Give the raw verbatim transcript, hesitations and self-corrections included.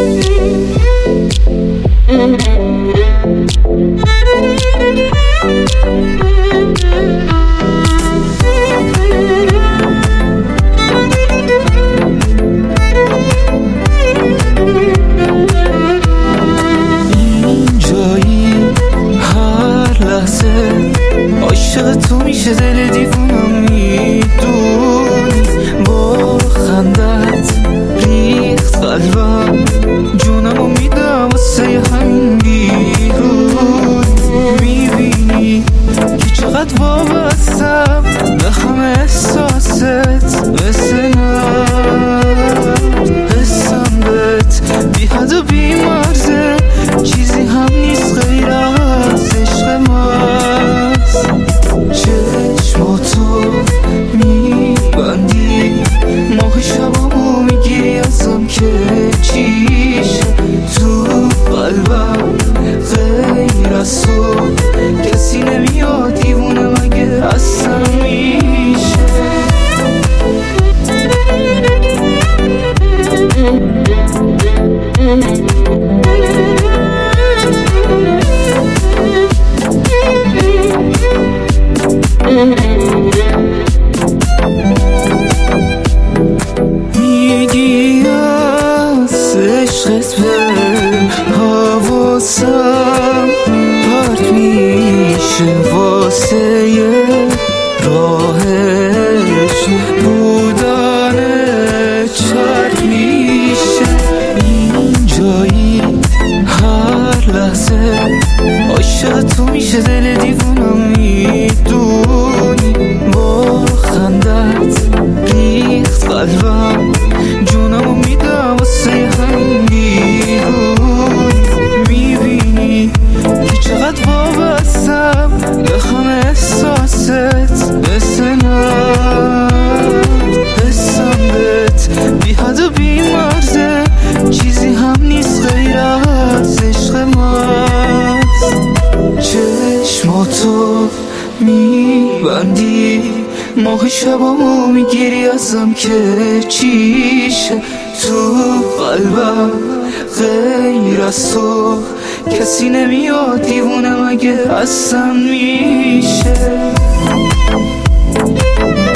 عاشق تو میشه دل دیوونم میدونی، با خندت ریخت قلبم، جونمو میدم واسه همین بیرون. میبینی که چقدر وابستم به همه احساست، مثل نرد حسم بهت بی حد و بی مرزه، چیزی هم نیست غیر از عشق ماست. چشماتو میبندی، ماه شبامو میگیری ازم که چیشه تو قلبم، غیر از تو کسی نمیاد دیوونه مگه اصلا میشه. میگی از عشقت به حواسم پرت میشه، واسه راهش بودن چرت میشه. اینجایی هر لحظه عاشق تو میشه دل دیوونم میدونی، با خندت ریخت قلبم، جونمو میدم واسه همین بیرون. میبینی که چقدر وابستم به همه احساست، مثل نرد حسم بهت بی حد و بی مرزه، چیزی هم نیست غیر از عشق ماست. چشماتو میبندی، ماه شبامو میگیری ازم که چیشه تو قلبم، غیر از تو کسی نمیاد دیوونه مگه اصلا میشه.